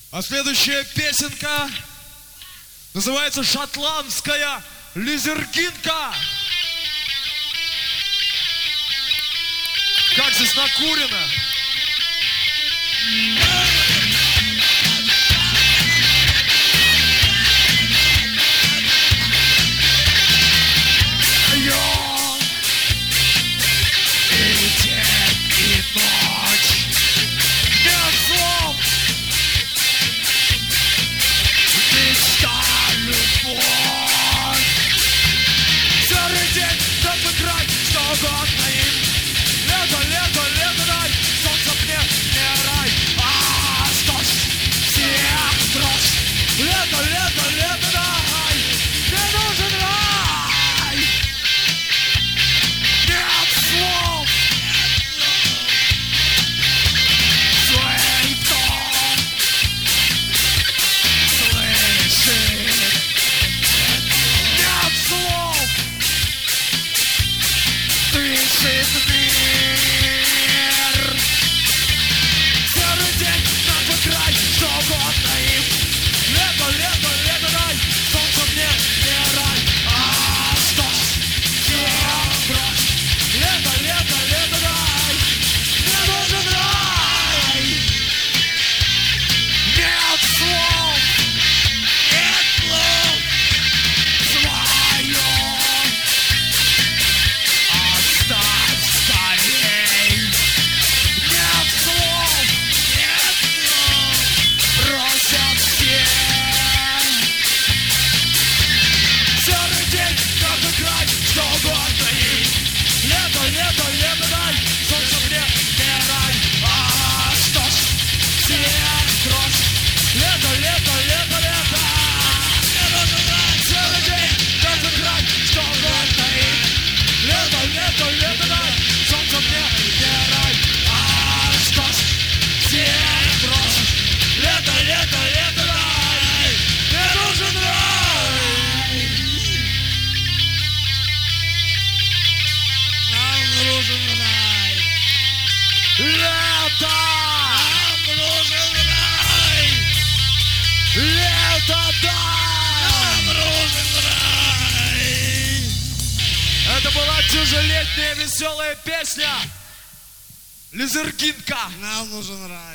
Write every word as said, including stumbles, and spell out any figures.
А следующая песенка называется «Шотландская лизергинка». Как здесь накурено. Лето, лето, лето, дай, солнце мне не рай. А, что ж, всех дрожь. Лето, лето, лето, дай, мне нужен рай. Нет слов, свой дом слышит. Нет слов, дышит мир. Серый день, наш край, что угодно им. Лето, лето, лето, дай, солнце мне не рай. А что ж, всех дрожь. Лето, лето, лето, дай, мне нужен рай. Нет слов, нет слов, свое оставь скорей. Нет слов, нет слов, просят все. Серый день, каждый край, что угодно им. Лето, лето, лето, дай, солнце мне не рай. А что ж, всех дрожь. Лето, лето, лето, лето, мне нужен рай. Серый день, каждый край, что угодно им. Лето, лето, лето, дай, солнце мне не рай. А что ж, всех дрожь. Лето, лето, лето, дай, мне нужен рай. Нам нужен рай. Лето! Нам нужен рай. Лето, дай! Нам нужен рай. Это была чужелетняя веселая песня «Лизергинка». Нам нужен рай.